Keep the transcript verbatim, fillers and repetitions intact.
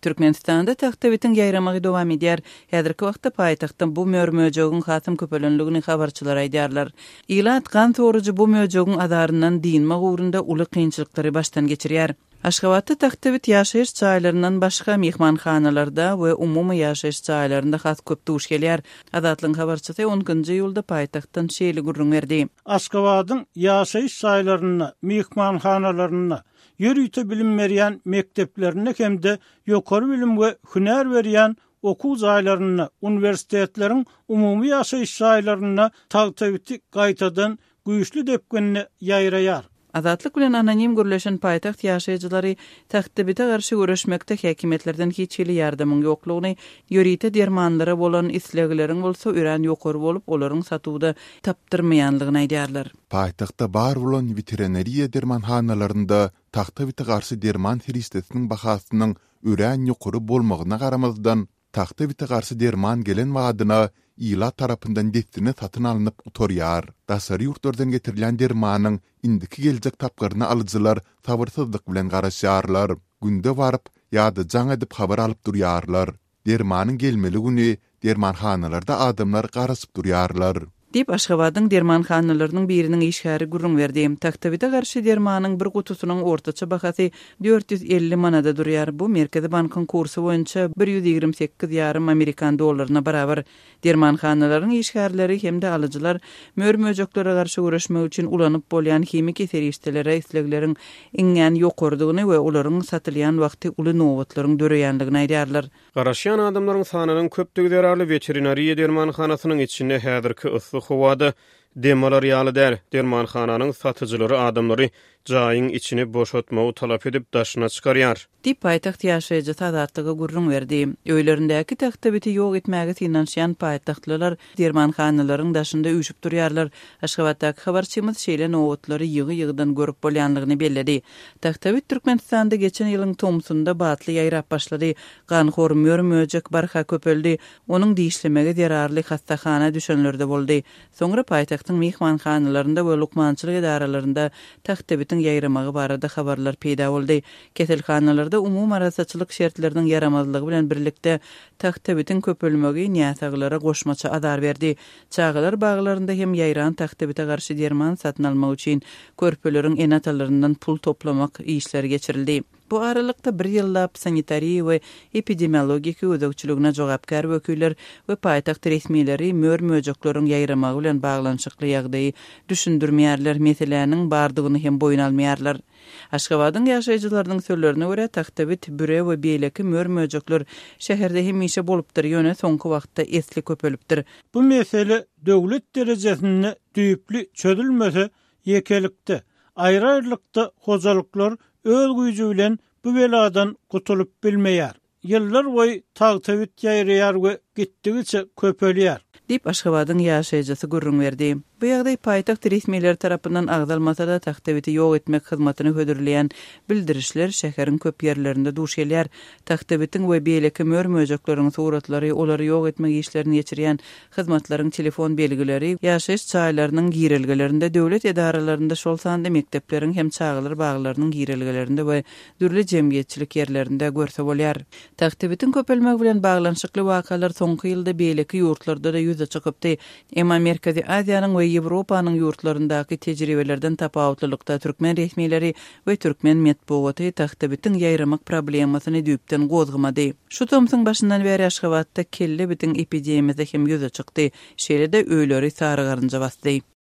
Türkmenistanda Taktabitin ýaýramagy dowam edýär. Häzirki wagtda paýtagtdan bu mörmöjegiň hasym köpelenligini habarçylar aýdýarlar. Ilat gan toruju bu möjegiň adaryndan dinme gowrunda uly kynçylyklary başdan geçirýär. Aşgabatda Taktabit ýaşaýyş çaýlaryndan başga mehmanhanalarda we umumy ýaşaýyş çaýlarynda has köp duş gelýär. Adatlyň habarçysy onunçy ýylda paýtagtdan şeýle gurrun berdi. Aşgabatyň ýaşaýyş çaýlaryna, mehmanhanalarına, ýörüýte bilim berýän mekdeplerine hemde ýokary bilim we hüner berýän okuw jaýlaryna, universitetleriň umumy ýaşaýyş çaýlaryna Taktabiti gaýtadan güýçli depgenini ýaýraýar. Azatlyk bilen anonim gürleşen paýtaxt ýaşaýjylary Taktabite garşy görüşmekde häkimetlerden hiçbir ýardamyň ýoklugyny, ýörüýte dermanlara bolan islegleriň bolsa ören ýokary bolup olaryň satuwda tapdyrmaýanlygyny aýdýarlar. Paýtagtda bar bolan veterinariýa dermanhanalarynda Taktabite garşy derman hiristesiniň bahasynyň ören ýokary bolmagyna garamazdan Taktabite garşy derman gelen wagtyna ila tarapyndan destine satyn alynıp utorýar. Dasary ýurtlardan getirilen dermanyň indiki geljek tapgaryny alyjylar sabyrsyzlyk bilen garaşýarlar. Günde baryp ýa-da jaň edip habar alyp durýarlar. Dermanyň gelmeli güni dermanhanalarda adamlar garaşyp durýarlar. Dip Aşgabatyň dermanhanalarynyň biriniň işgäri gurrun berdi. Taktabite garşy dermanyň bir gutusynyň ortaça bahasy dört yüz elli manada durýar. Bu Merkezi Bankyň kursy boýunça bir yüz ýigirme sekiz ýarym Amerikan dollaryna barabar. Dermanhanalaryň işgärleri hemde alyjylar mörmöjeklere garşy görüşmek üçin ulanyp bolýan hemik eserişdelere islegleriň iňňän ýokardygyny we olaryň satylýan wagty uly nowatlaryň döreýänligini aýdýarlar. Garaşýan adamlaryň sanynyň köpdigi derarly veterinariýa dermanhanasynyň içinde häzirki yslyk howada demalar ýaly der. Dermanhananyň satyjylary adamlary jaýyň içini boşaltmagy talap edip daşyna çykarýar. Dip paýtaxt ýaşaýjy sadatlygy gurrun berdi. Öýlerindäki Taktabiti ýok etmäge tinanşýan paýtaxtlylar dermanhanalaryň daşynda üýşüp durýarlar. Aşgabatdaky habarçymyz şeýle nowatlary ýygy-ýygydan görüp bolýanlygyny belledi. Taktabit Türkmenistanda geçen ýylyň tomsunda batly ýaýrap başlady. Ganhor mörmöjek barha köpeldi. Onuň diýişlemege derarly hastahana düşenlerde boldy. Soňra paýtaxtyň mehmanhanalarynda we lukmançylyk edaralarynda Taktabitiň ýaýramagy barada habarlar peýda boldy. Keselhanalarda umum arasaçylyk şertleriniň yaramazlygy bilen birlikde Taktabitiň köpelmegi niýataglara goşmaça adar berdi. Çağlar baglarynda hem ýaýran Taktabite garşy derman satyn almak üçin körpeleriň enatalaryndan pul toplamak işleri geçirildi. Bu aralykda bir ýyllap sanitariýa we epidemiologika ödekçiligine jogapkar wekiller we paýtaxt resmiýetleri mörmöjekleriň ýaýramagy bilen baglanşykly ýagdaýy düşündirmeýärler, meseleniň bardygyny hem boyun almaýarlar. Aşgabatyň ýaşaýjylarynyň sözlerine görä Taktabit büre we beýleki mörmöjekler şäherde hemişe bolupdyr, ýöne soňky wagtda esli köpelipdir. Bu mesele döwlet derejesinde düýpli çözülmese ýekelikde, aýry-aýrylykda hozalyklar öz güýji bilen bu beladan gutulup bilmeýär. Ýyllar boýy Taktabit ýaýraýar we gitdigiçe köpelýär. Dip Aşgabatyň ýaşaýjysy gurrun berdi. Bu ýagdaý paýtaxt resmiýetleri tarapyndan agdalmasa da Taktabiti ýok etmek hyzmatyny hödürleýän bildirişler şäheriň köp ýerlerinde duş gelýär. Taktabitiň we beýleki mörmöjekleriň suratlary, olary ýok etmek işlerini geçirýän hyzmatlaryň telefon belgileri ýaşaýyş çaýlarynyň girilgelerinde, döwlet edaralarynda şol sanda mekdepleriň hem çağlar baglarynyň girilgelerinde we dürli jemgyýetçilik ýerlerinde görse bolýar. Taktabitiň köpelmegi bilen baglanşykly wakalar soňky ýylda beýleki ýurtlarda da ýüze çykypdy. Emma Merkezi Aziýanyň we Ýewropanyň ýurtlaryndaky tejribelerden tapawutlylykda türkmen resmiýetleri we türkmen medeniýeti Taktabitiň ýaýramak problemasyny düýpden gozgumady. Şu tomsyň başyndan beri Aşgabatda kelle bitiň epidemiýasy hem ýüze çykdy. Şeýle-de öýleri sary garynja basdy.